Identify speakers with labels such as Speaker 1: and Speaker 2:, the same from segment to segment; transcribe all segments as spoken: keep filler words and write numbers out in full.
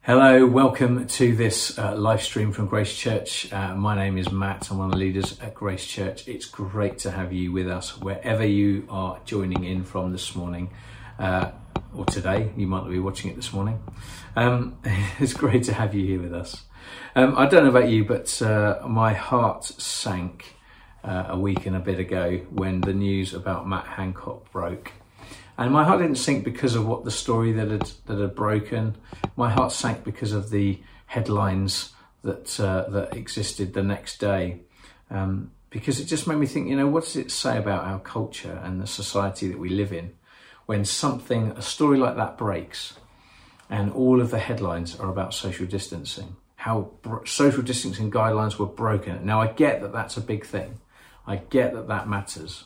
Speaker 1: Hello, welcome to this uh, live stream from Grace Church. Uh, my name is Matt, I'm one of the leaders at Grace Church. It's great to have you with us wherever you are joining in from this morning, uh, or today. You might not be watching it this morning. Um, it's great to have you here with us. Um, I don't know about you, but uh, my heart sank uh, a week and a bit ago when the news about Matt Hancock broke. And my heart didn't sink because of what the story that had that had broken. My heart sank because of the headlines that uh, that existed the next day, um, because it just made me think, you know, what does it say about our culture and the society that we live in when something, a story like that breaks, and all of the headlines are about social distancing, how br- social distancing guidelines were broken. Now, I get that that's a big thing. I get that that matters,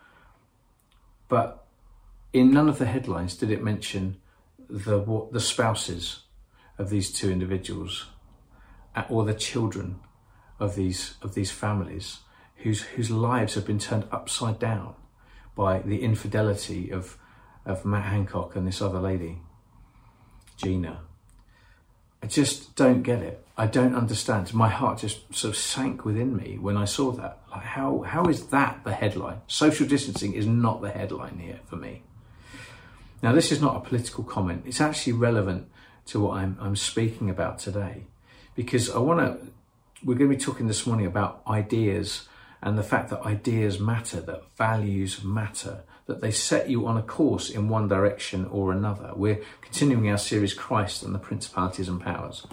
Speaker 1: but in none of the headlines did it mention the the spouses of these two individuals or the children of these of these families whose whose lives have been turned upside down by the infidelity of of Matt Hancock and this other lady, Gina. I just don't get it. I don't understand. My heart just sort of sank within me when I saw that. Like, how how is that the headline? Social distancing is not the headline here for me. Now, this is not a political comment. It's actually relevant to what I'm, I'm speaking about today, because I want to, we're going to be talking this morning about ideas and the fact that ideas matter, that values matter, that they set you on a course in one direction or another. We're continuing our series, Christ and the Principalities and Powers.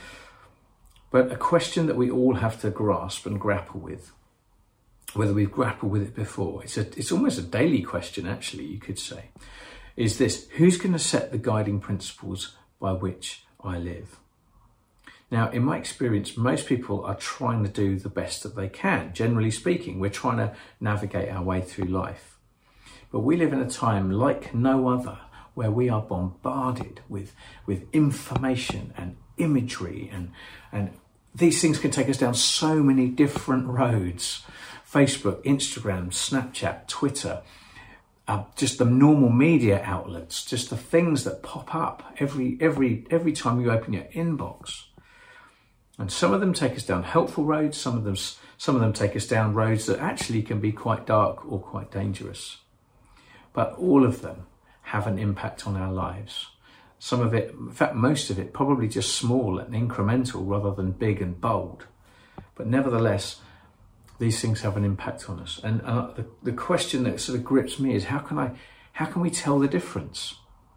Speaker 1: But a question that we all have to grasp and grapple with, whether we've grappled with it before, it's a, it's almost a daily question, actually, you could say, is this: who's going to set the guiding principles by which I live? Now, in my experience, most people are trying to do the best that they can. Generally speaking, we're trying to navigate our way through life. But we live in a time like no other where we are bombarded with, with information and imagery, and, and these things can take us down so many different roads. Facebook, Instagram, Snapchat, Twitter, Uh, just the normal media outlets, just the things that pop up every every every time you open your inbox. And some of them take us down helpful roads, some of them some of them take us down roads that actually can be quite dark or quite dangerous. But all of them have an impact on our lives. Some of it, in fact most of it, probably just small and incremental rather than big and bold. But nevertheless, these things have an impact on us. And uh, the, the question that sort of grips me is, how can I, how can we tell the difference?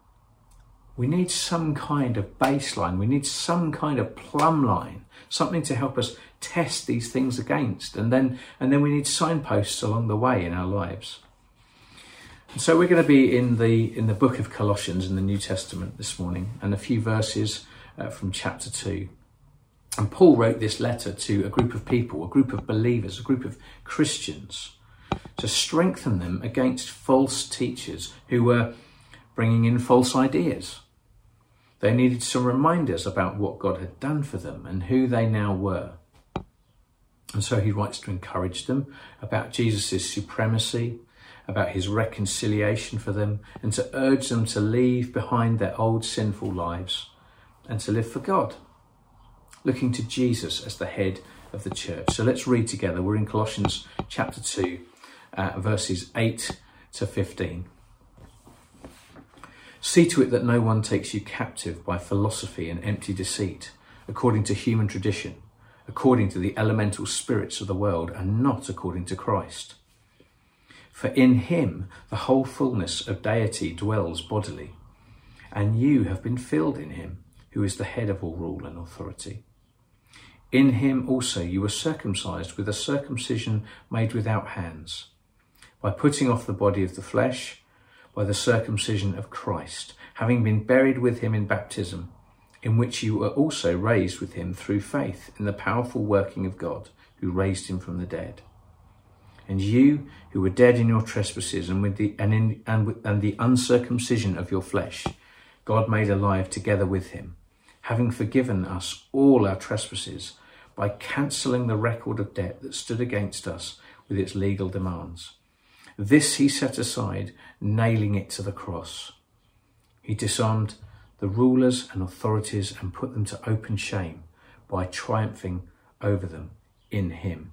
Speaker 1: We need some kind of baseline. We need some kind of plumb line, something to help us test these things against. And then, and then we need signposts along the way in our lives. And so we're going to be in the, in the book of Colossians in the New Testament this morning, and a few verses uh, from chapter two. And Paul wrote this letter to a group of people, a group of believers, a group of Christians, to strengthen them against false teachers who were bringing in false ideas. They needed some reminders about what God had done for them and who they now were. And so he writes to encourage them about Jesus' supremacy, about his reconciliation for them, and to urge them to leave behind their old sinful lives and to live for God, looking to Jesus as the head of the church. So let's read together. We're in Colossians chapter two, uh, verses eight to fifteen. See to it that no one takes you captive by philosophy and empty deceit, according to human tradition, according to the elemental spirits of the world, and not according to Christ. For in him the whole fullness of deity dwells bodily, and you have been filled in him, who is the head of all rule and authority. In him also you were circumcised with a circumcision made without hands, by putting off the body of the flesh, by the circumcision of Christ, having been buried with him in baptism, in which you were also raised with him through faith in the powerful working of God, who raised him from the dead. And you, who were dead in your trespasses and with the and in and, with, and the uncircumcision of your flesh, God made alive together with him, having forgiven us all our trespasses by cancelling the record of debt that stood against us with its legal demands. This he set aside, nailing it to the cross. He disarmed the rulers and authorities and put them to open shame by triumphing over them in him.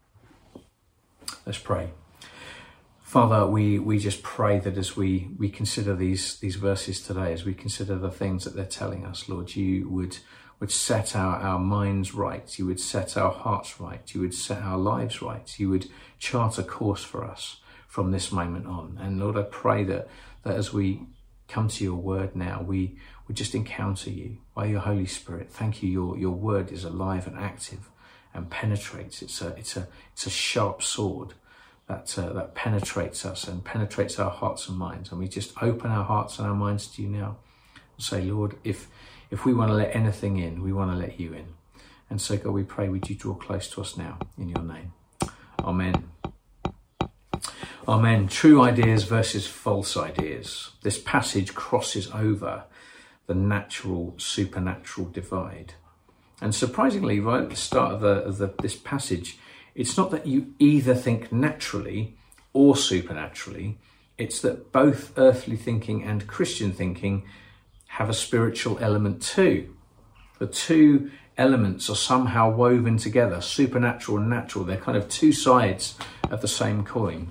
Speaker 1: Let's pray. Father, we, we just pray that as we, we consider these, these verses today, as we consider the things that they're telling us, Lord, you would, would set our, our minds right. You would set our hearts right. You would set our lives right. You would chart a course for us from this moment on. And Lord, I pray that, that as we come to your word now, we would just encounter you by your Holy Spirit. Thank you. Your, your word is alive and active and penetrates. It's a, it's a, it's a sharp sword that, uh, that penetrates us and penetrates our hearts and minds. And we just open our hearts and our minds to you now and say, Lord, if, if we want to let anything in, we want to let you in. And so God, we pray, would you draw close to us now in your name? Amen. Amen. True ideas versus false ideas. This passage crosses over the natural supernatural divide. And surprisingly, right at the start of, the, of the, this passage, it's not that you either think naturally or supernaturally. It's that both earthly thinking and Christian thinking have a spiritual element too. The two elements are somehow woven together, supernatural and natural. They're kind of two sides of the same coin.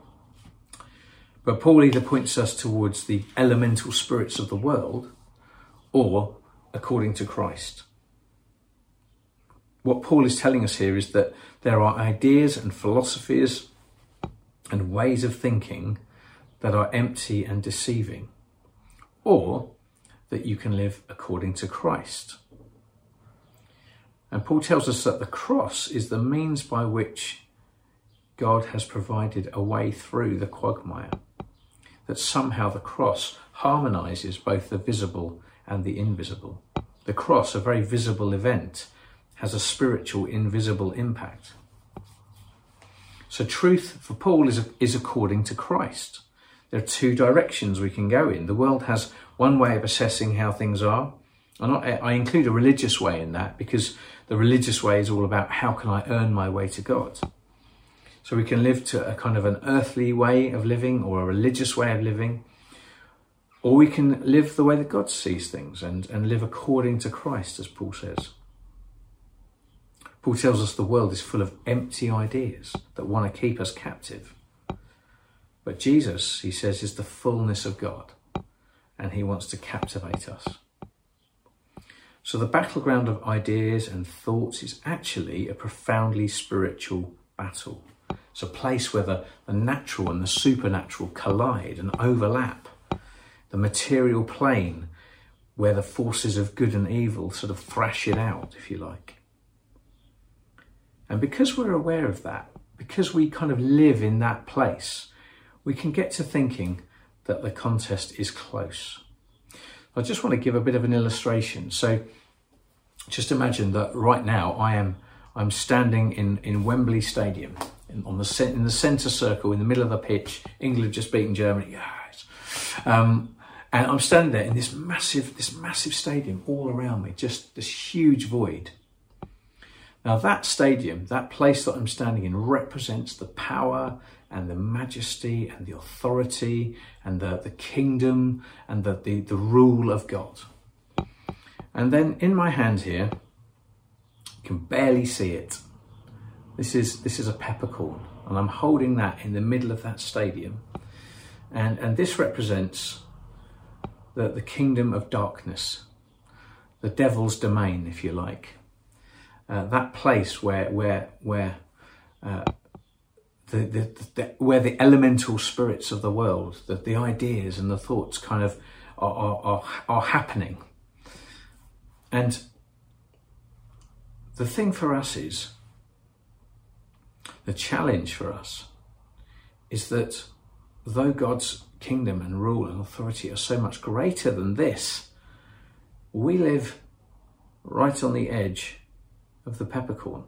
Speaker 1: But Paul either points us towards the elemental spirits of the world or according to Christ. What Paul is telling us here is that there are ideas and philosophies and ways of thinking that are empty and deceiving, or that you can live according to Christ. And Paul tells us that the cross is the means by which God has provided a way through the quagmire, that somehow the cross harmonizes both the visible and the invisible. The cross, a very visible event, has a spiritual, invisible impact. So truth for Paul is, is according to Christ. There are two directions we can go in. The world has one way of assessing how things are. And I, I include a religious way in that, because the religious way is all about how can I earn my way to God. So we can live to a kind of an earthly way of living or a religious way of living, or we can live the way that God sees things and, and live according to Christ, as Paul says. Paul tells us the world is full of empty ideas that want to keep us captive. But Jesus, he says, is the fullness of God, and he wants to captivate us. So the battleground of ideas and thoughts is actually a profoundly spiritual battle. It's a place where the, the natural and the supernatural collide and overlap. The material plane where the forces of good and evil sort of thrash it out, if you like. And because we're aware of that, because we kind of live in that place, we can get to thinking that the contest is close. I just want to give a bit of an illustration. So just imagine that right now I am I'm standing in, in Wembley Stadium, in, on the in the centre circle, in the middle of the pitch. England just beaten Germany. Yes. Um, and I'm standing there in this massive, this massive stadium all around me, just this huge void. Now that stadium, that place that I'm standing in, represents the power and the majesty and the authority and the, the kingdom and the, the, the rule of God. And then in my hand here, you can barely see it. This is, this is a peppercorn, and I'm holding that in the middle of that stadium. And, and this represents the, the kingdom of darkness, the devil's domain, if you like. Uh, that place where where where uh, the, the, the where the elemental spirits of the world, the, the ideas and the thoughts kind of are, are are are happening. And the thing for us is, the challenge for us is that though God's kingdom and rule and authority are so much greater than this, we live right on the edge of the peppercorn.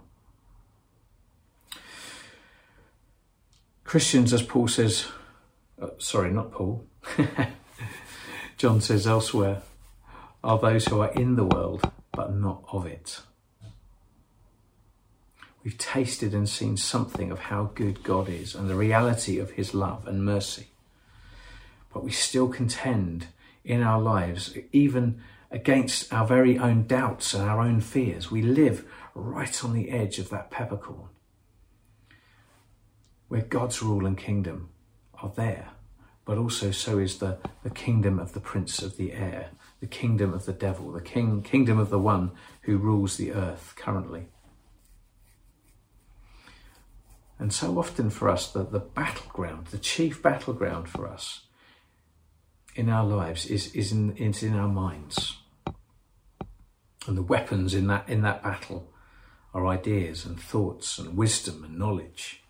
Speaker 1: Christians, as Paul says, uh, sorry, not Paul, John says elsewhere, are those who are in the world, but not of it. We've tasted and seen something of how good God is and the reality of his love and mercy. But we still contend in our lives, even against our very own doubts and our own fears. We live right on the edge of that peppercorn, where God's rule and kingdom are there, but also so is the, the kingdom of the prince of the air, the kingdom of the devil, the king, kingdom of the one who rules the earth currently. And so often for us, the, the battleground, the chief battleground for us in our lives is, is, in, is in our minds. And the weapons in that, in that battle are ideas and thoughts and wisdom and knowledge.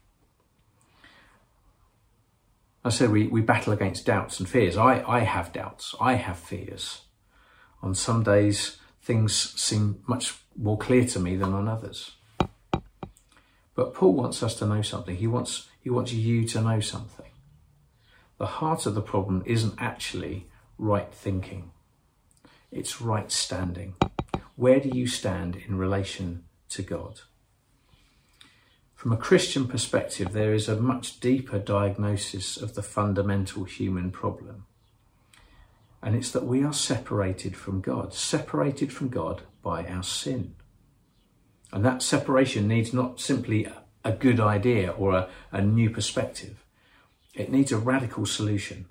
Speaker 1: I said we, we battle against doubts and fears. I, I have doubts. I have fears. On some days, things seem much more clear to me than on others. But Paul wants us to know something. He wants, he wants you to know something. The heart of the problem isn't actually right thinking. It's right standing. Where do you stand in relation to God? From a Christian perspective, there is a much deeper diagnosis of the fundamental human problem. And it's that we are separated from God, separated from God by our sin. And that separation needs not simply a good idea or a, a new perspective. It needs a radical solution.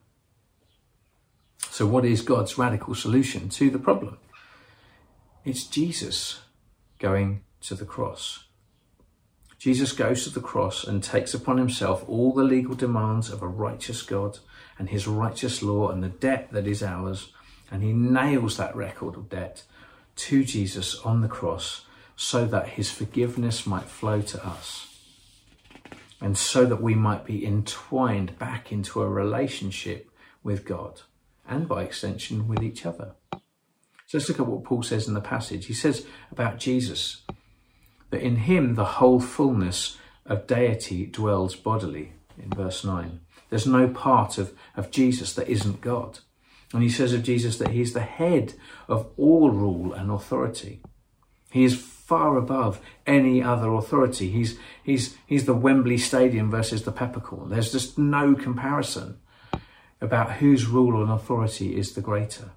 Speaker 1: So what is God's radical solution to the problem? It's Jesus going to the cross. Jesus goes to the cross and takes upon himself all the legal demands of a righteous God and his righteous law and the debt that is ours. And he nails that record of debt to Jesus on the cross so that his forgiveness might flow to us. And so that we might be entwined back into a relationship with God and by extension with each other. So let's look at what Paul says in the passage. He says about Jesus that in him the whole fullness of deity dwells bodily, in verse nine. There's no part of, of Jesus that isn't God. And he says of Jesus that he's the head of all rule and authority. He is far above any other authority. He's, he's, he's the Wembley Stadium versus the peppercorn. There's just no comparison about whose rule and authority is the greater.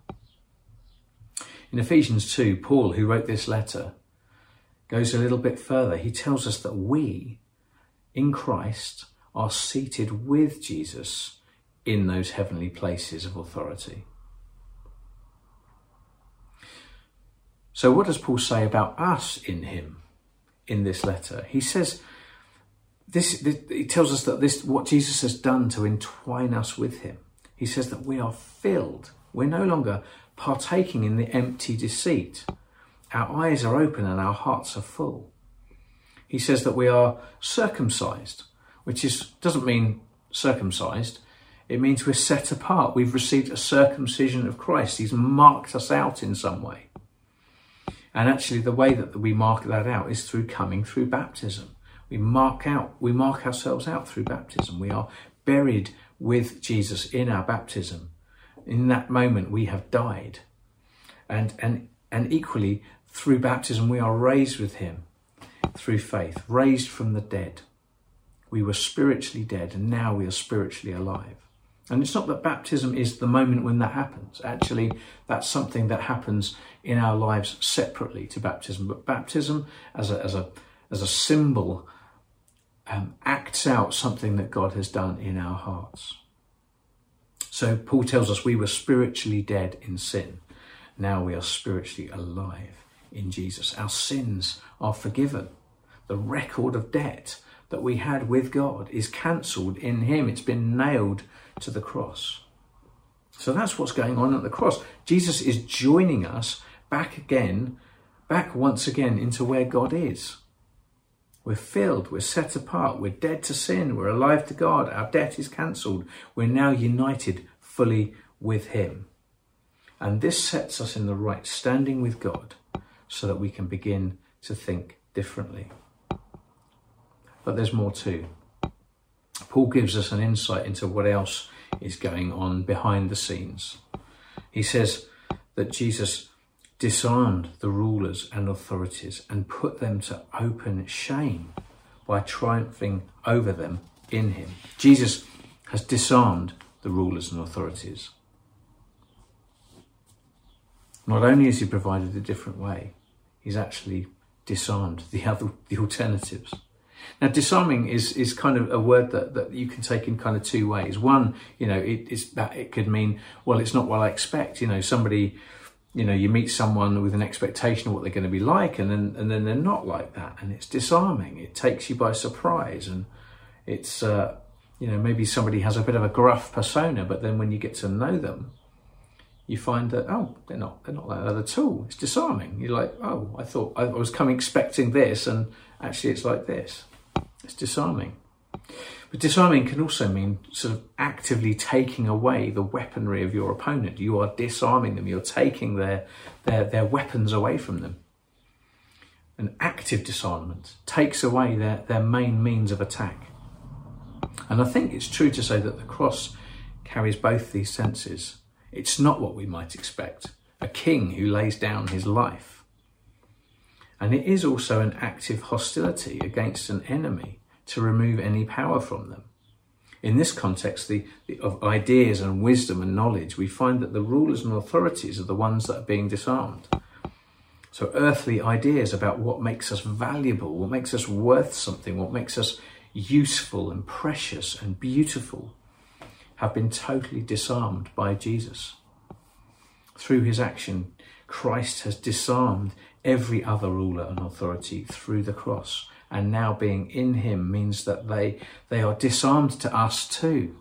Speaker 1: In Ephesians two, Paul, who wrote this letter, goes a little bit further. He tells us that we, in Christ, are seated with Jesus in those heavenly places of authority. So what does Paul say about us in him in this letter? He says, this, this he tells us that this, what Jesus has done to entwine us with him. He says that we are filled. We're no longer partaking in the empty deceit. Our eyes are open and our hearts are full. He says that we are circumcised, which is doesn't mean circumcised. It means we're set apart. We've received a circumcision of Christ. He's marked us out in some way. And actually the way that we mark that out is through coming through baptism. We mark out, we mark ourselves out through baptism. We are buried with Jesus in our baptism. In that moment we have died. And, and, and equally through baptism we are raised with him through faith, raised from the dead. We were spiritually dead and now we are spiritually alive. And it's not that baptism is the moment when that happens. Actually, that's something that happens in our lives separately to baptism. But baptism as a, as a, as a symbol um, acts out something that God has done in our hearts. So Paul tells us we were spiritually dead in sin. Now we are spiritually alive in Jesus. Our sins are forgiven. The record of debt that we had with God is cancelled in him. It's been nailed to the cross. So that's what's going on at the cross. Jesus is joining us back again, back once again into where God is. We're filled, we're set apart, we're dead to sin, we're alive to God, our debt is cancelled. We're now united fully with him. And this sets us in the right standing with God so that we can begin to think differently. But there's more too. Paul gives us an insight into what else is going on behind the scenes. He says that Jesus disarmed the rulers and authorities and put them to open shame by triumphing over them in him. Jesus has disarmed the rulers and authorities. Not only has he provided a different way, he's actually disarmed the other, the alternatives. Now, disarming is, is kind of a word that, that you can take in kind of two ways. One, you know, it, it's that it could mean, well, it's not what I expect. You know, somebody, you know, you meet someone with an expectation of what they're going to be like, and then and then they're not like that, and it's disarming. It takes you by surprise, and it's, uh, you know, maybe somebody has a bit of a gruff persona, but then when you get to know them, you find that, oh, they're not they're not like that at all. It's disarming. You're like, oh, I thought I was coming expecting this, and actually it's like this. It's disarming. But disarming can also mean sort of actively taking away the weaponry of your opponent. You are disarming them. You're taking their, their, their weapons away from them. An active disarmament takes away their, their main means of attack. And I think it's true to say that the cross carries both these senses. It's not what we might expect, a king who lays down his life. And it is also an active hostility against an enemy to remove any power from them. In this context the, the, of ideas and wisdom and knowledge, we find that the rulers and authorities are the ones that are being disarmed. So earthly ideas about what makes us valuable, what makes us worth something, what makes us useful and precious and beautiful, have been totally disarmed by Jesus. Through his action, Christ has disarmed every other ruler and authority through the cross. And now being in him means that they, they are disarmed to us too.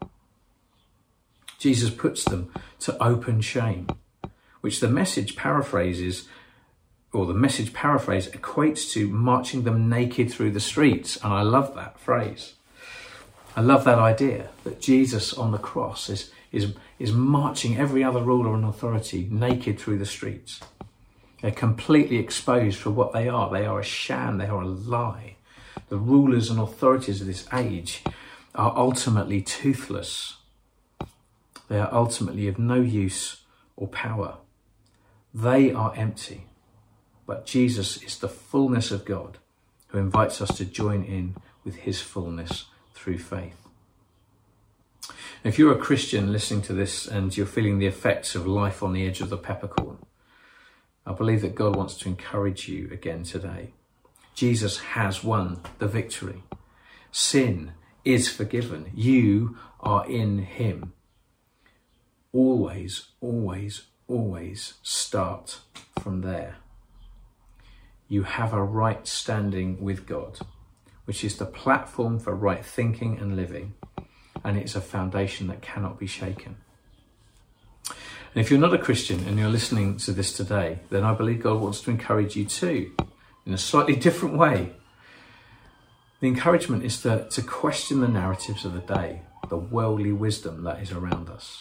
Speaker 1: Jesus puts them to open shame, which the message paraphrases, or the message paraphrase equates to marching them naked through the streets. And I love that phrase. I love that idea that Jesus on the cross is, is, is marching every other ruler and authority naked through the streets. They're completely exposed for what they are. They are a sham. They are a lie. The rulers and authorities of this age are ultimately toothless. They are ultimately of no use or power. They are empty. But Jesus is the fullness of God who invites us to join in with his fullness through faith. If you're a Christian listening to this and you're feeling the effects of life on the edge of the peppercorn, I believe that God wants to encourage you again today. Jesus has won the victory. Sin is forgiven. You are in him. Always, always, always start from there. You have a right standing with God, which is the platform for right thinking and living, and it's a foundation that cannot be shaken. And if you're not a Christian and you're listening to this today, then I believe God wants to encourage you too, in a slightly different way. The encouragement is to, to question the narratives of the day, the worldly wisdom that is around us.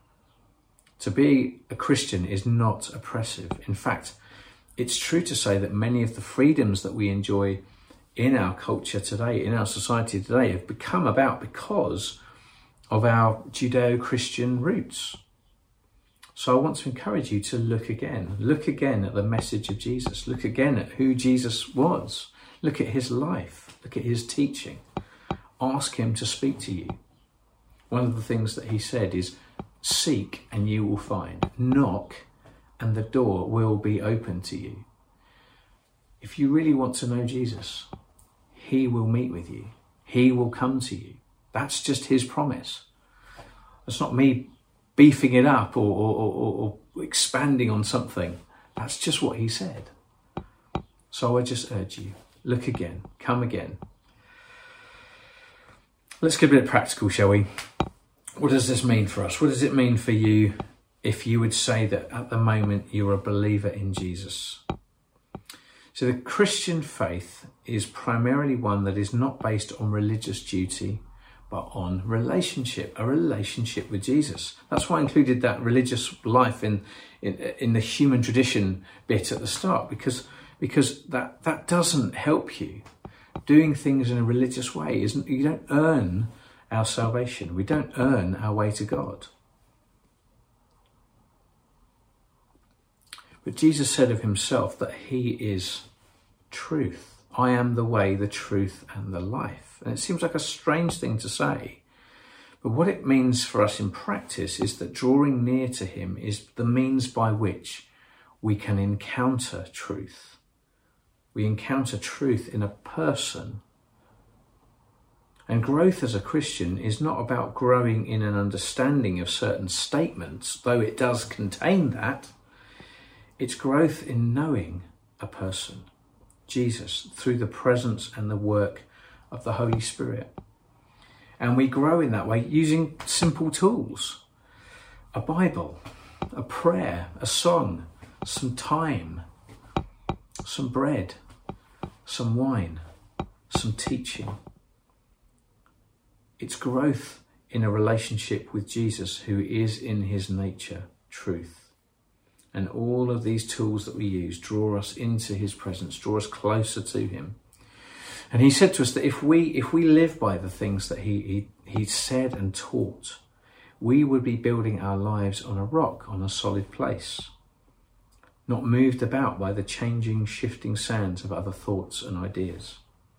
Speaker 1: To be a Christian is not oppressive. In fact, it's true to say that many of the freedoms that we enjoy in our culture today, in our society today, have become about because of our Judeo-Christian roots. So I want to encourage you to look again. Look again at the message of Jesus. Look again at who Jesus was. Look at his life. Look at his teaching. Ask him to speak to you. One of the things that he said is, seek and you will find. Knock and the door will be open to you. If you really want to know Jesus, he will meet with you. He will come to you. That's just his promise. That's not me beefing it up or, or, or, or expanding on something. That's just what he said. So I just urge you, look again, come again. Let's get a bit practical, shall we? What does this mean for us? What does it mean for you if you would say that at the moment you're a believer in Jesus? So the Christian faith is primarily one that is not based on religious duty, but on relationship, a relationship with Jesus. That's why I included that religious life in, in, in the human tradition bit at the start, because, because that, that doesn't help you. Doing things in a religious way isn't, you don't earn our salvation. We don't earn our way to God. But Jesus said of himself that he is truth. I am the way, the truth, and the life. And it seems like a strange thing to say, But what it means for us in practice is that drawing near to him is the means by which we can encounter truth. We encounter truth in a person. And growth as a Christian is not about growing in an understanding of certain statements, though it does contain that. It's growth in knowing a person, Jesus, through the presence and the work of the Holy Spirit. And we grow in that way using simple tools: a Bible, a prayer, a song, some time, some bread, some wine, some teaching. It's growth in a relationship with Jesus, who is in his nature truth. And all of these tools that we use draw us into his presence, draw us closer to him. And he said to us that if we if we live by the things that he, he, he said and taught, we would be building our lives on a rock, on a solid place, not moved about by the changing, shifting sands of other thoughts and ideas.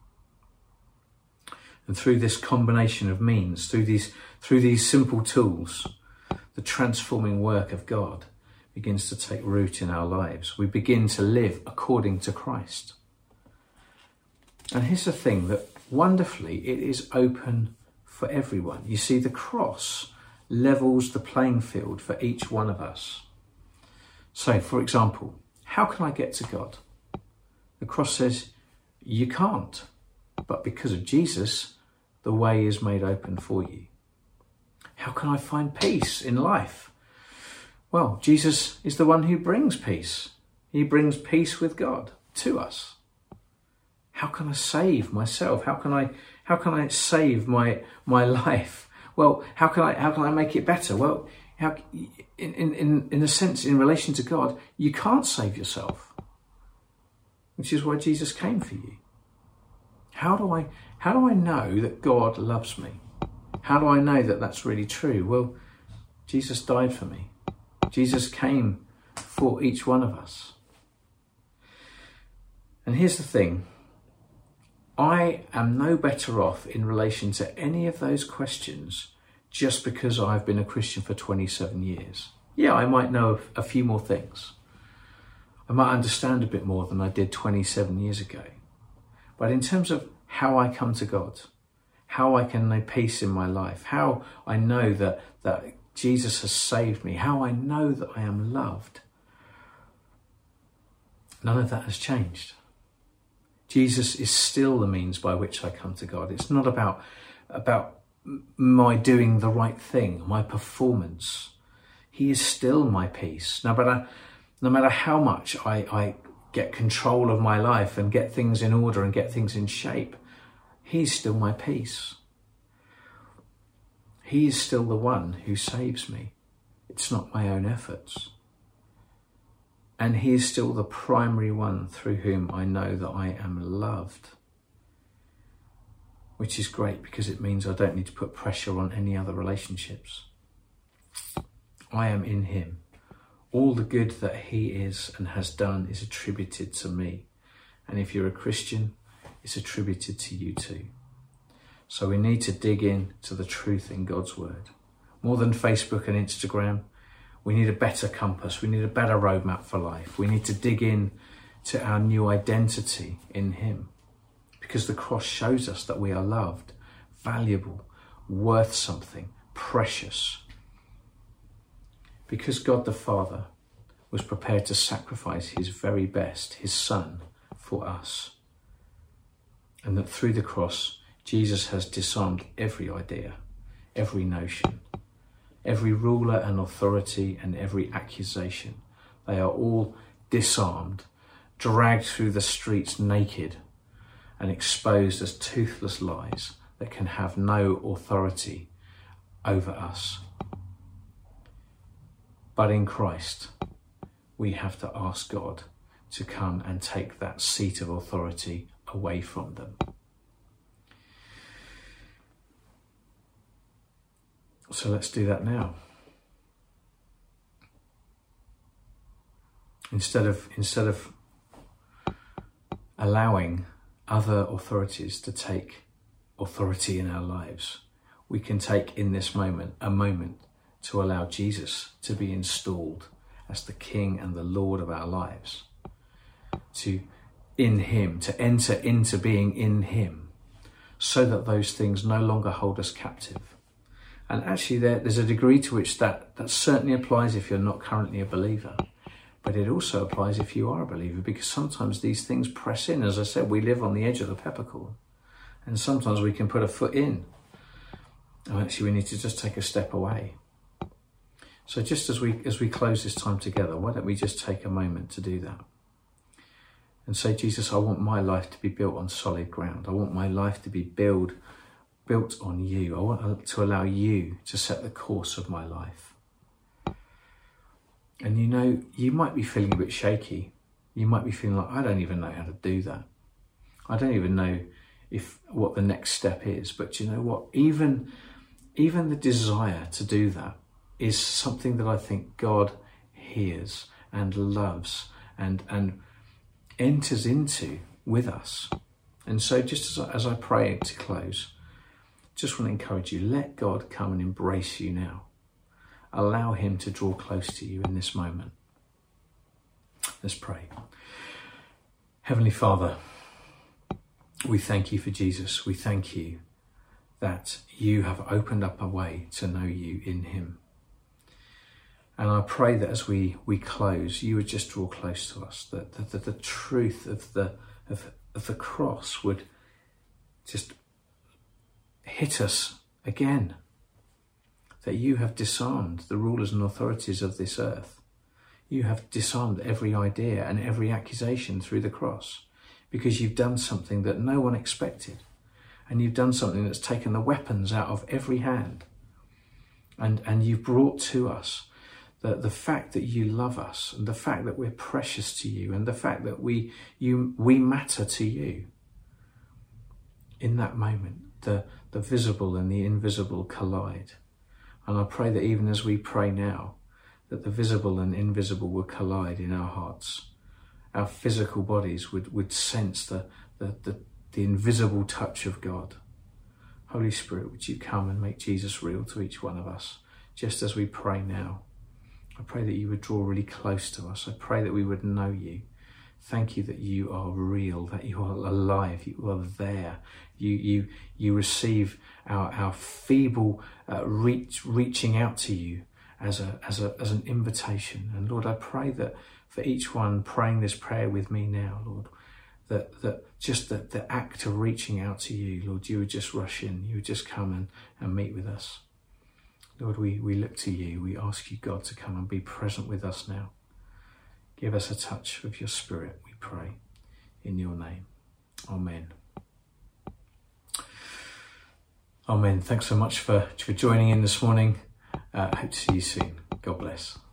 Speaker 1: And through this combination of means, through these, through these simple tools, the transforming work of God begins to take root in our lives. We begin to live according to Christ. And here's the thing, that wonderfully it is open for everyone. You see, the cross levels the playing field for each one of us. So, for example, how can I get to God? The cross says, you can't. But because of Jesus, the way is made open for you. How can I find peace in life? Well, Jesus is the one who brings peace. He brings peace with God to us. How can I save myself? How can I how can I save my my life? Well, how can I how can I make it better? Well, how, in in in a sense, in relation to God, you can't save yourself, which is why Jesus came for you. How do I how do I know that God loves me? How do I know that that's really true? Well, Jesus died for me. Jesus came for each one of us. And here's the thing. I am no better off in relation to any of those questions just because I've been a Christian for twenty-seven years. Yeah, I might know a few more things. I might understand a bit more than I did twenty-seven years ago. But in terms of how I come to God, how I can know peace in my life, how I know that, that Jesus has saved me, how I know that I am loved, none of that has changed. Jesus is still the means by which I come to God. It's not about, about my doing the right thing, my performance. He is still my peace. No matter, no matter how much I, I get control of my life and get things in order and get things in shape, he's still my peace. He is still the one who saves me. It's not my own efforts. And he is still the primary one through whom I know that I am loved. Which is great because it means I don't need to put pressure on any other relationships. I am in him. All the good that he is and has done is attributed to me. And if you're a Christian, it's attributed to you too. So we need to dig in to the truth in God's word. More than Facebook and Instagram, we need a better compass. We need a better roadmap for life. We need to dig in to our new identity in him. Because the cross shows us that we are loved, valuable, worth something, precious. Because God the Father was prepared to sacrifice his very best, his Son, for us. And that through the cross, Jesus has disarmed every idea, every notion, every ruler and authority and every accusation. They are all disarmed, dragged through the streets naked and exposed as toothless lies that can have no authority over us. But in Christ, we have to ask God to come and take that seat of authority away from them. So let's do that now. Instead of, instead of allowing other authorities to take authority in our lives, we can take in this moment, a moment to allow Jesus to be installed as the King and the Lord of our lives. To, in him, to enter into being in him, so that those things no longer hold us captive. And actually there, there's a degree to which that, that certainly applies if you're not currently a believer. But it also applies if you are a believer, because sometimes these things press in. As I said, we live on the edge of the peppercorn. And sometimes we can put a foot in. And actually we need to just take a step away. So just as we as we close this time together, why don't we just take a moment to do that? And say, Jesus, I want my life to be built on solid ground. I want my life to be built, built on you. I want to allow you to set the course of my life. And you know, you might be feeling a bit shaky. You might be feeling like, I don't even know how to do that. I don't even know if what the next step is. But you know what? Even, even the desire to do that is something that I think God hears and loves and, and enters into with us. And so just as I, as I pray to close, just want to encourage you, let God come and embrace you now. Allow him to draw close to you in this moment. Let's pray. Heavenly Father, we thank you for Jesus. We thank you that you have opened up a way to know you in him. And I pray that as we, we close, you would just draw close to us, that, that, that the truth of the, of, of the cross would just hit us again. That you have disarmed the rulers and authorities of this earth. You have disarmed every idea and every accusation through the cross, because you've done something that no one expected. And you've done something that's taken the weapons out of every hand. And, and you've brought to us the, the fact that you love us, and the fact that we're precious to you, and the fact that we, you, we matter to you. In that moment, the, the visible and the invisible collide. And I pray that even as we pray now, that the visible and invisible will collide in our hearts. Our physical bodies would, would sense the, the, the, the invisible touch of God. Holy Spirit, would you come and make Jesus real to each one of us, just as we pray now. I pray that you would draw really close to us. I pray that we would know you. Thank you that you are real, that you are alive, you are there. You you you receive our our feeble uh, reach reaching out to you as a as a as an invitation. And Lord, I pray that for each one praying this prayer with me now, Lord, that that just that the act of reaching out to you, Lord, you would just rush in, you would just come and, and meet with us. Lord, we, we look to you. We ask you, God, to come and be present with us now. Give us a touch of your Spirit, we pray, in your name. Amen. Amen. Thanks so much for, for joining in this morning. I uh, hope to see you soon. God bless.